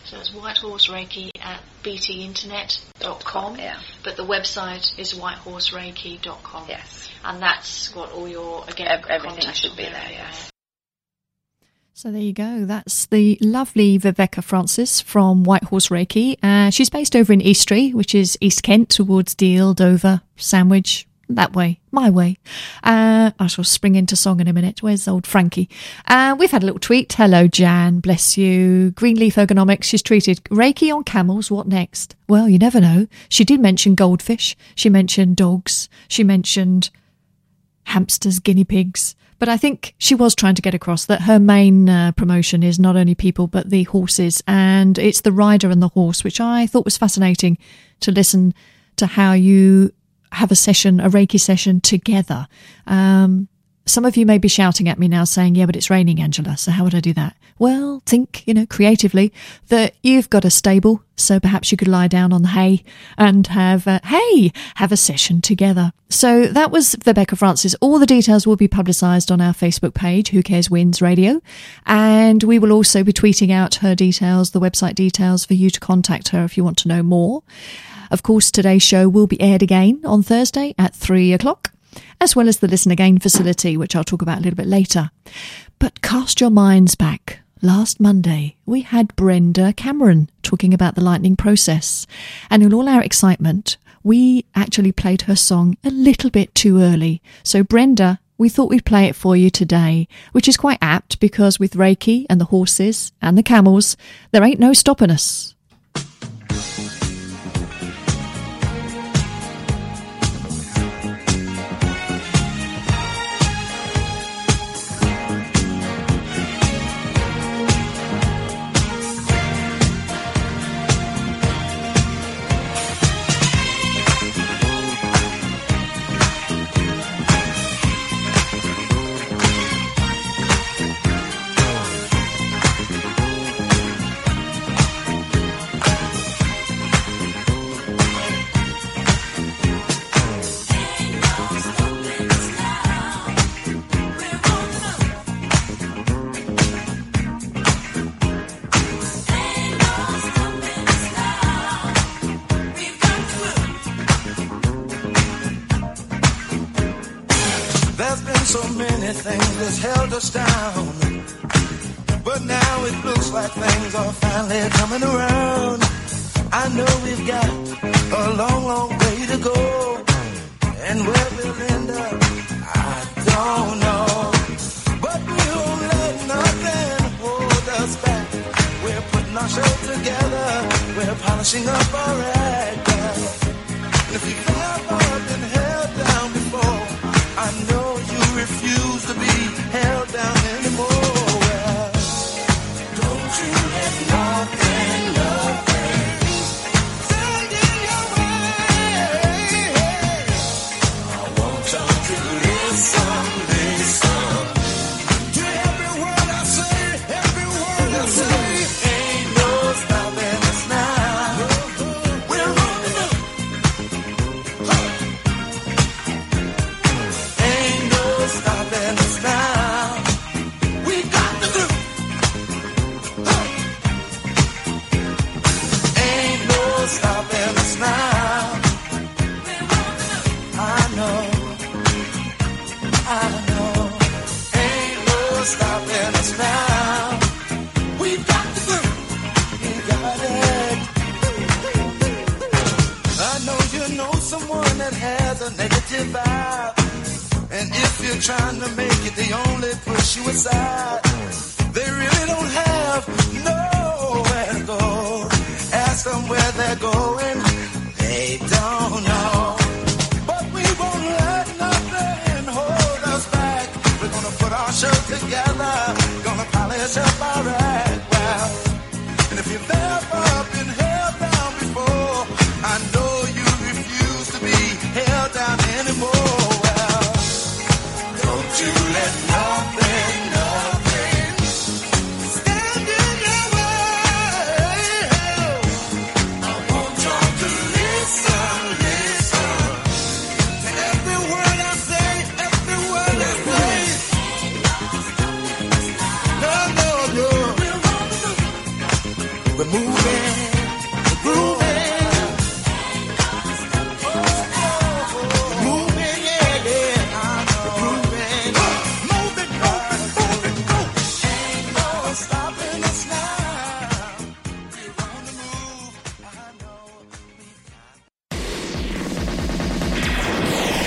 So it's Whitehorse Reiki at btinternet.com. Yeah. But the website is whitehorsereiki.com. Yes. And that's got all your, again, Everything contact should on be there, yes. So there you go. That's the lovely Viveka Francis from Whitehorse Reiki. She's based over in Eastry, which is East Kent, towards Deal, Dover, Sandwich, that way, my way. I shall spring into song in a minute. Where's old Frankie? We've had a little tweet. Hello, Jan. Bless you. Greenleaf Ergonomics. She's treated Reiki on camels. What next? Well, you never know. She did mention goldfish. She mentioned dogs. She mentioned hamsters, guinea pigs. But I think she was trying to get across that her main promotion is not only people, but the horses. And it's the rider and the horse, which I thought was fascinating to listen to how you have a session, a Reiki session together. Some of you may be shouting at me now saying, yeah, but it's raining, Angela, so how would I do that? Well, think, creatively that you've got a stable, so perhaps you could lie down on the hay and have a session together. So that was Viveka Francis. All the details will be publicised on our Facebook page, Who Cares Wins Radio. And we will also be tweeting out her details, the website details for you to contact her if you want to know more. Of course, today's show will be aired again on Thursday at 3:00. As well as the Listen Again facility, which I'll talk about a little bit later. But cast your minds back. Last Monday, we had Brenda Cameron talking about the lightning process. And in all our excitement, we actually played her song a little bit too early. So Brenda, we thought we'd play it for you today, which is quite apt because with Reiki and the horses and the camels, there ain't no stopping us. So many things that's held us down, but now it looks like things are finally coming around. I know we've got a long, long way to go, and where we'll end up, I don't know. But we won't let nothing hold us back. We're putting our show together, we're polishing up our act. And if you've ever been held down before, I know you refuse to be held down anymore. Well, don't you let nothing stand in your way. I want you to listen to every word I say, Ain't no stopping us now. We're rolling up. Ain't no stopping us now. We got the groove. Ain't no stopping us now. I know. Ain't no stopping us now. We got the groove. We got it. I know you know someone that has a negative vibe. And if you're trying to make it, they only push you aside. They really don't have nowhere to go. Ask them where they're going, they don't know. But we won't let nothing hold us back. We're gonna put our show together, gonna polish up our act. Well, and if you've ever been held down before, I know you refuse to be held down anymore. Don't you let nothing stand in your way. I want you to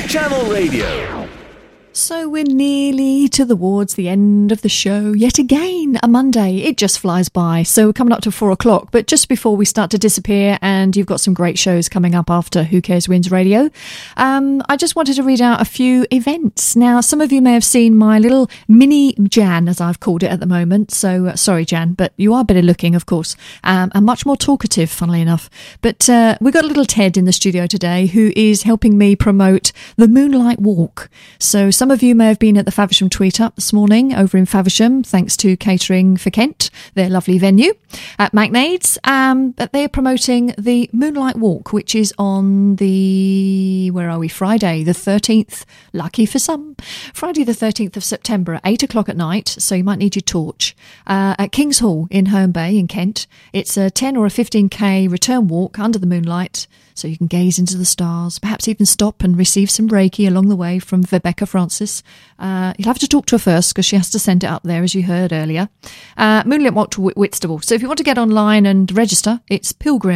Channel Radio. So we're nearly towards the end of the show yet again. A Monday, it just flies by. So we're coming up to 4 o'clock, but just before we start to disappear, and you've got some great shows coming up after Who Cares Wins Radio, I just wanted to read out a few events. Now, some of you may have seen my little mini Jan, as I've called it at the moment. So sorry, Jan, but you are better looking, of course, and much more talkative, funnily enough. But we've got a little Ted in the studio today who is helping me promote the Moonlight Walk. So some of you may have been at the Faversham Tweet Up this morning over in Faversham, thanks to Catering for Kent, their lovely venue at McNade's. But they're promoting the Moonlight Walk, which is on the, Friday the 13th, lucky for some, Friday the 13th of September at 8 o'clock at night, so you might need your torch, at King's Hall in Herne Bay in Kent. It's a 10 or a 15k return walk under the moonlight, so you can gaze into the stars, perhaps even stop and receive some Reiki along the way from Rebecca Francis. You'll have to talk to her first because she has to send it up there, as you heard earlier. Moonlight Walk to Whitstable. So if you want to get online and register, it's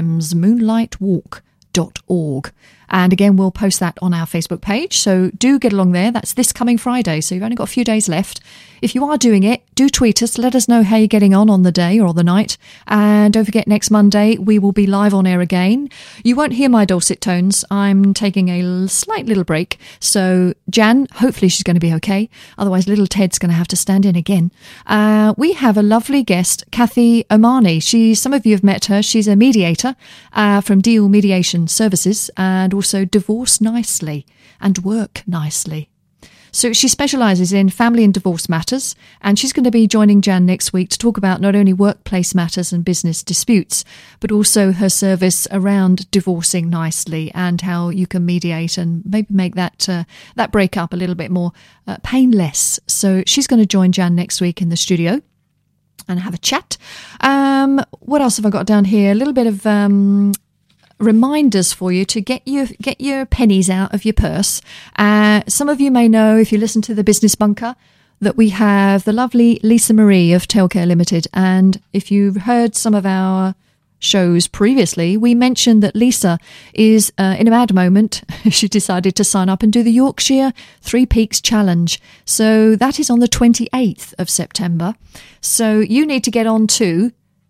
pilgrimsmoonlightwalk.org. And again, we'll post that on our Facebook page. So do get along there. That's this coming Friday. So you've only got a few days left. If you are doing it, do tweet us. Let us know how you're getting on the day or the night. And don't forget, next Monday, we will be live on air again. You won't hear my dulcet tones. I'm taking a slight little break. So Jan, hopefully she's going to be okay. Otherwise, little Ted's going to have to stand in again. We have a lovely guest, Kathy Omani. Some of you have met her. She's a mediator from Deal Mediation Services, and also Divorce Nicely and Work Nicely. So she specialises in family and divorce matters, and she's going to be joining Jan next week to talk about not only workplace matters and business disputes, but also her service around divorcing nicely and how you can mediate and maybe make that breakup a little bit more painless. So she's going to join Jan next week in the studio and have a chat. What else have I got down here? A little bit of reminders for you to get your pennies out of your purse. Some of you may know, if you listen to the Business Bunker, that we have the lovely Lisa Marie of Tailcare Limited. And if you've heard some of our shows previously, we mentioned that Lisa is in a mad moment. She decided to sign up and do the Yorkshire Three Peaks Challenge. So that is on the 28th of September. So you need to get on to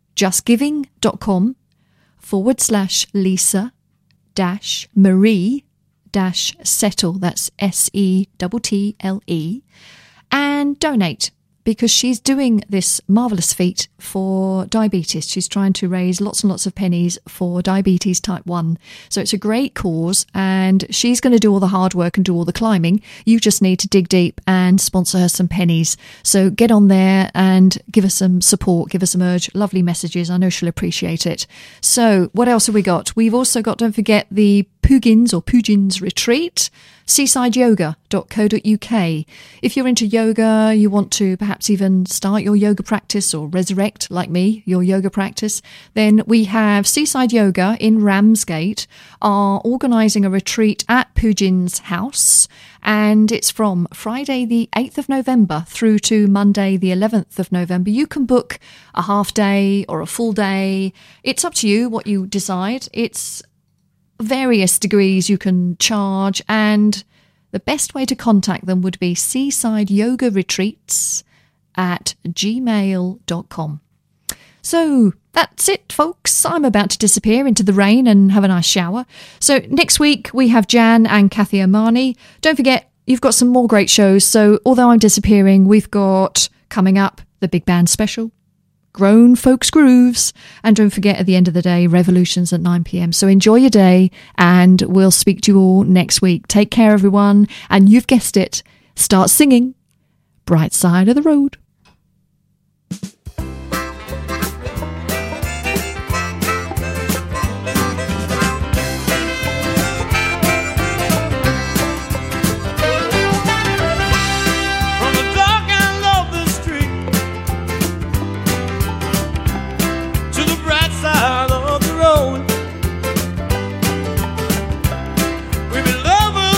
justgiving.com/Lisa-Marie-Settle, that's SETTLE, and donate, because she's doing this marvellous feat for diabetes. She's trying to raise lots and lots of pennies for diabetes type 1. So it's a great cause, and she's going to do all the hard work and do all the climbing. You just need to dig deep and sponsor her some pennies. So get on there and give her some support, give her some lovely messages. I know she'll appreciate it. So what else have we got? We've also got, don't forget, the Pugins retreat, seasideyoga.co.uk. If you're into yoga, you want to perhaps even start your yoga practice or resurrect, like me, your yoga practice, then we have Seaside Yoga in Ramsgate are organising a retreat at Pugins House, and it's from Friday the 8th of November through to Monday the 11th of November. You can book a half day or a full day. It's up to you what you decide. It's various degrees you can charge, and the best way to contact them would be seasideyogaretreats@gmail.com. So that's it, folks. I'm about to disappear into the rain and have a nice shower. So next week we have Jan and Kathy Omani. Don't forget, you've got some more great shows. So although I'm disappearing, we've got coming up the Big Band Special, Grown Folks Grooves, and don't forget, at the end of the day, Revolutions at 9 p.m. So enjoy your day, and we'll speak to you all next week. Take care, everyone, and you've guessed it, start singing Bright Side of the Road.